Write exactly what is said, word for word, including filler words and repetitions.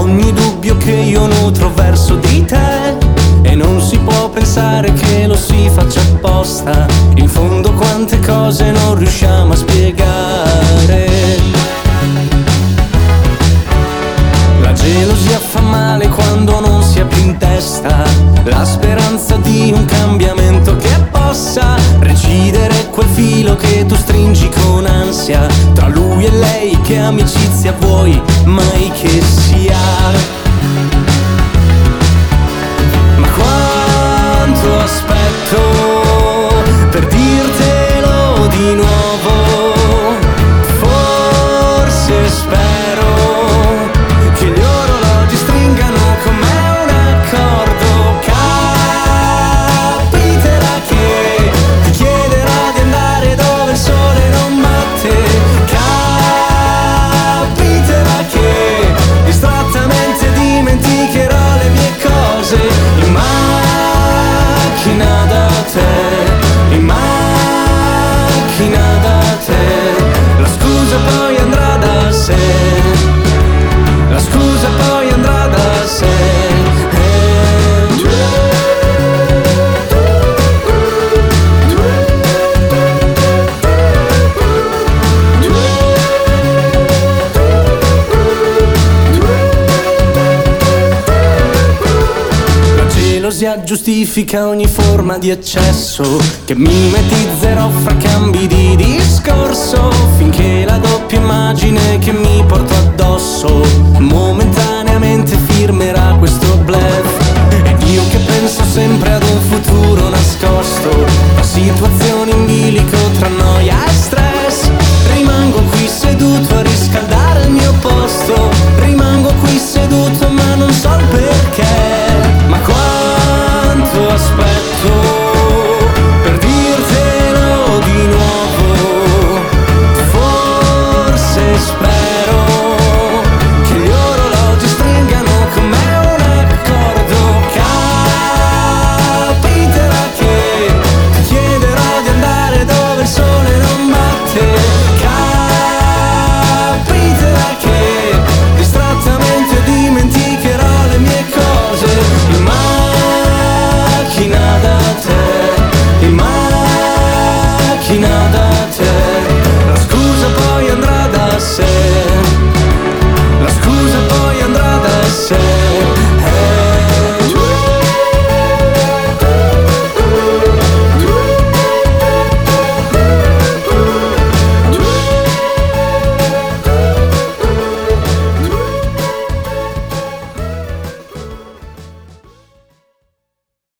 ogni dubbio che io nutro verso di te. E non si può pensare che lo si faccia apposta, in fondo quante cose non riusciamo a spiegare. La gelosia fa male quando non si ha più in testa la speranza di un cambiamento che possa recidere quel filo che tu stringi con ansia tra lui e lei. Che amicizia vuoi mai che sia? Ma quanto aspetto per dirtelo di nuovo, forse spero che gli orologi stringano con me un accordo. Capiterà che ti chiederò di andare dove il sole non batte. Capiterà che distrattamente dimenticherò le mie cose in macchina da te, in macchina da te. La scusa poi andrà da sé, la scusa poi andrà da sé. La gelosia giustifica ogni forma di eccesso che mimetizzerò fra cambi di discorso, finché la doppia immagine che mi porto addosso momentaneamente